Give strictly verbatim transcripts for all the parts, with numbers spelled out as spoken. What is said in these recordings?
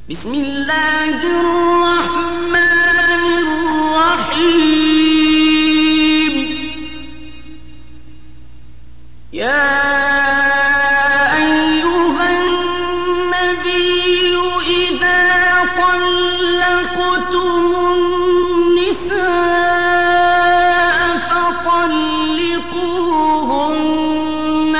بسم الله الرحمن الرحيم. يا أيها النبي إذا طلقتم النساء فطلقوهن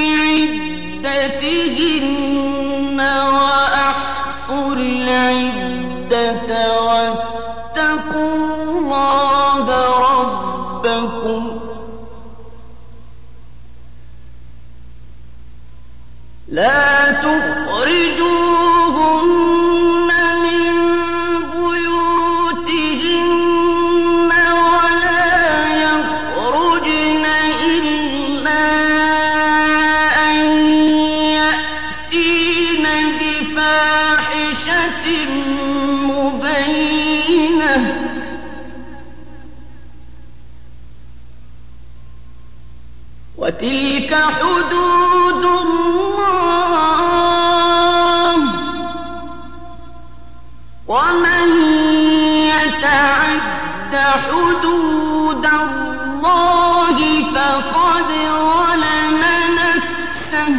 لعدتهن وأحصوا العدة واتقوا الله ربكم لا تخرجوهن من بيوتهن ولا يخرجن إلا أن يأتين بفاحشة مبينة وتلك حدود الله ومن يتعد حدود الله فقد ظلم نفسه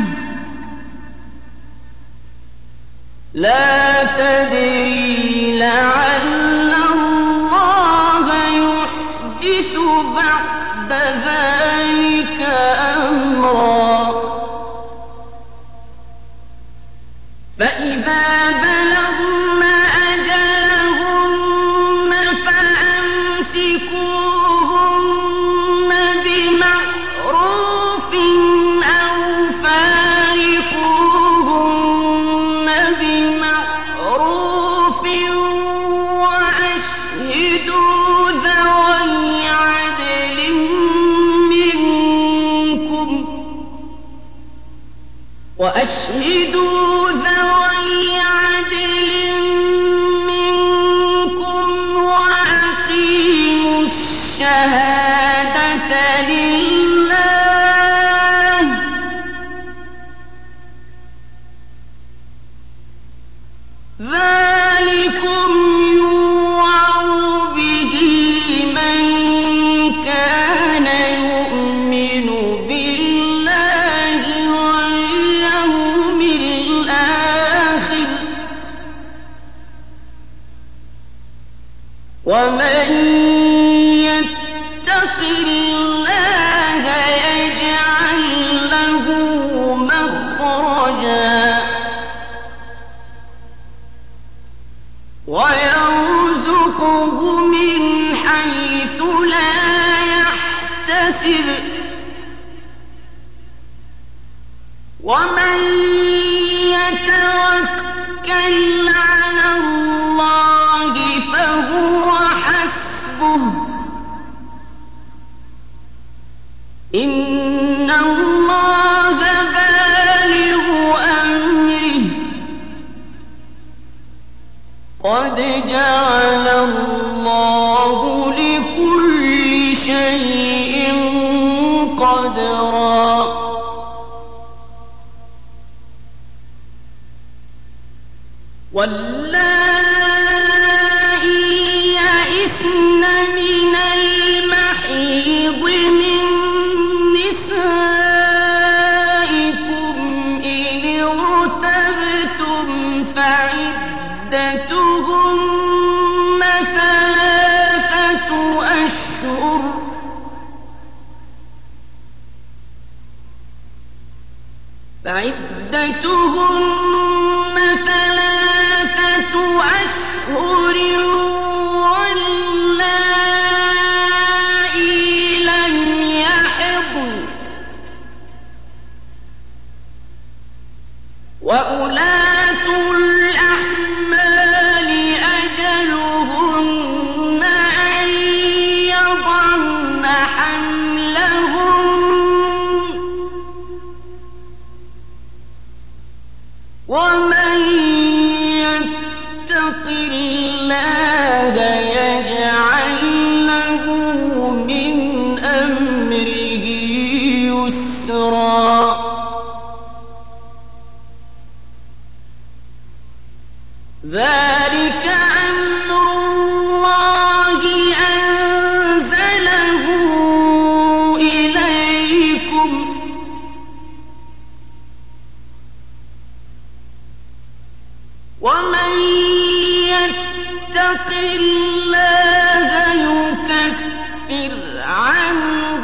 لا تدري لعل الله يحدث بعد ذلك أمرا فإذا بلغن أجلهن فأمسكوهن بمعروف أو فارقوهن بمعروف وأشهدوا ذوي عدل منكم وأشهدوا ذوي عدل منكم وأقيموا الشهادة لله ذلكم يوعظ به من كان يؤمن بالله واليوم الآخر ومن يتق الله يجعل له مخرجا ويرزقه من حيث لا يحتسب ومن يتوكل على الله فهو حسبه إن الله بالغ أمره قد جعل الله لكل شيء قدرا واللائي يئسن من المحيض من نسائكم إن ارتبتم فعدتهن ثلاثة أشهر فعدتهن ثلاثة أشهر واللائي لم يحضن وأولاة الأحمال أجلهن أن يضعن حملهن ذلك أمر الله أنزله إليكم ومن يتق الله يكفر عنه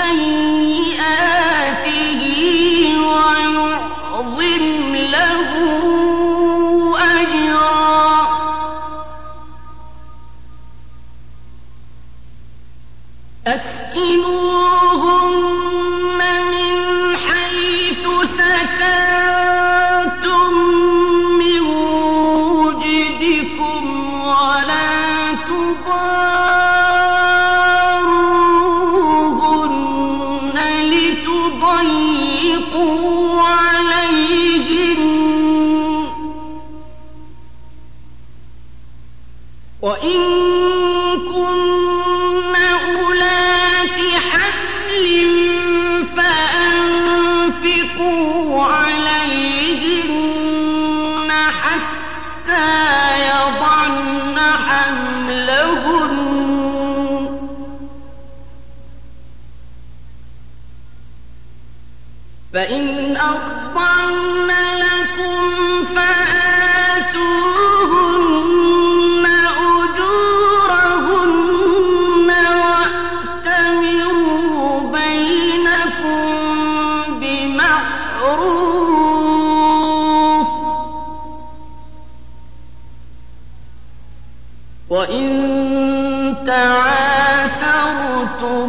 سيئاته ويعظم له أجرا أسكنوهن من حيث سكنتم من وجدكم ولا تضاروهن لتضيقوا عليهن وإن كن أولات حمل فأنفقوا عليهن حتى يضعن حملهن فإن أرضعن لكم فآتوهن أجورهن وأتمروا بينكم بمعروف وإن تعاسرتم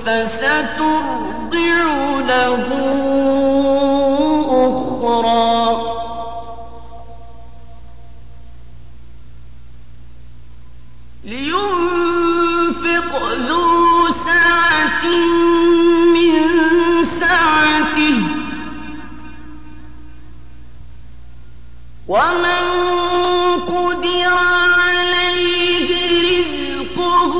فسترضع له أخرى لينفق ذو سعة من سعته ومن قدر عليه رزقه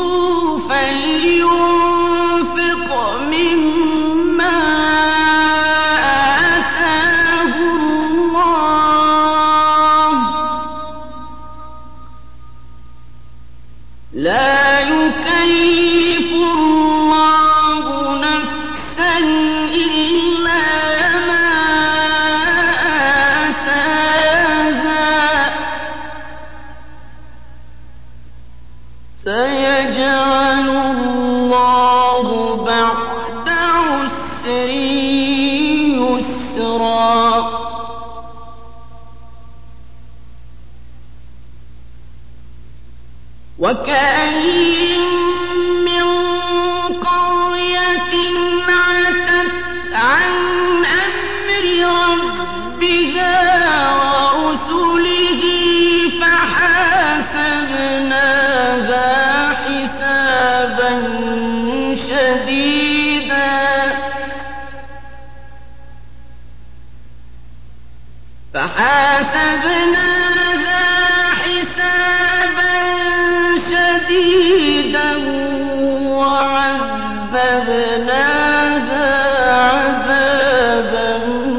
فلينفق مما آتاه الله لا يكلف الله نفسا إلا ما آتاها سيجعل الله بعد عسر يسرا وكأين من قرية عتت عن أمر ربها ورسله فحاسبناها حسابا شديدا فحاسبناها حسابا شديدا وعذبناها عذابا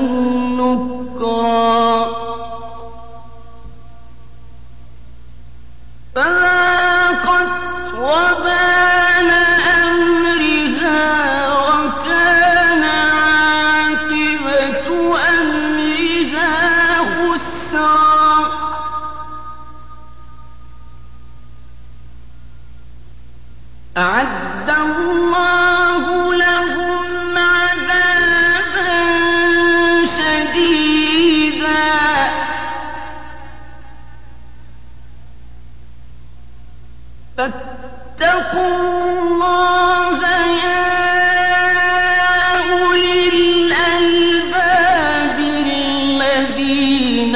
نكرا فذاقت وبال أمرها وكان عاقبة أمرها خسرا أعد الله لهم عذابا شديدا فاتقوا الله يا أولي الألباب الذين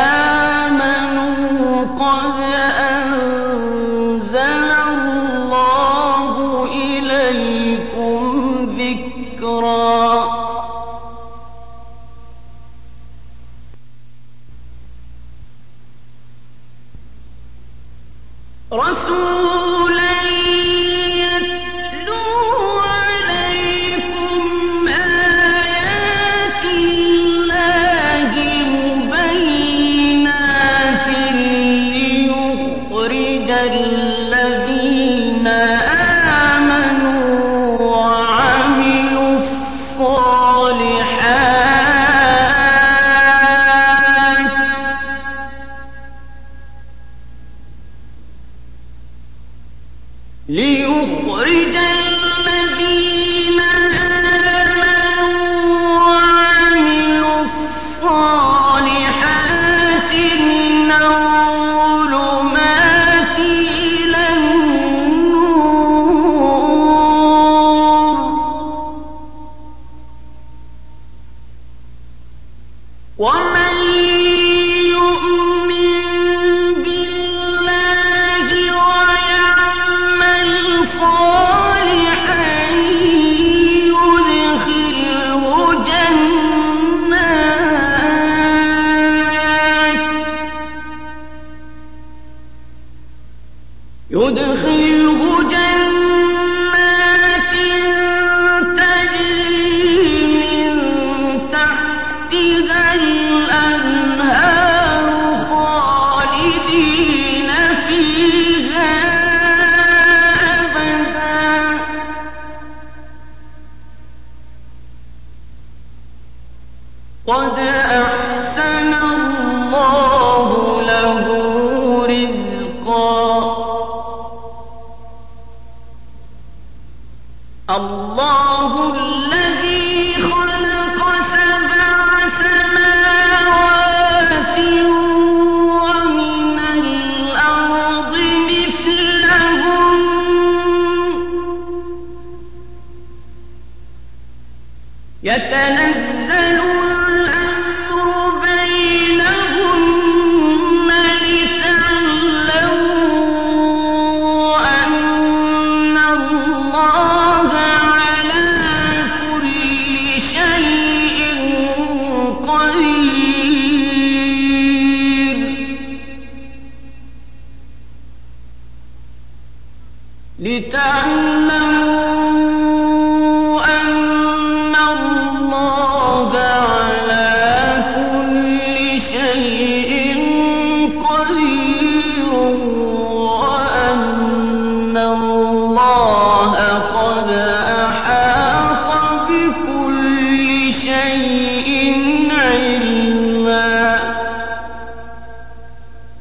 آمنوا قد أنزل الله إليكم ذكرا رسولا يتلو عليكم آيات الله مبينات ليخرج الذين آمنوا وعملوا الصالحات من الظلمات إلى النور ومن يؤمن بالله ويعمل صالحا يدخله جنات يدخله جنات تجري من تحتها الأنهار خالدين فيها أبدا قد أحسن الله له رزقا الله الذي خلق سبع سماوات ومن الأرض مثلهم يتنزل الأمر بينهن لتعلموا أن الله على كل شيء قدير لتعلموا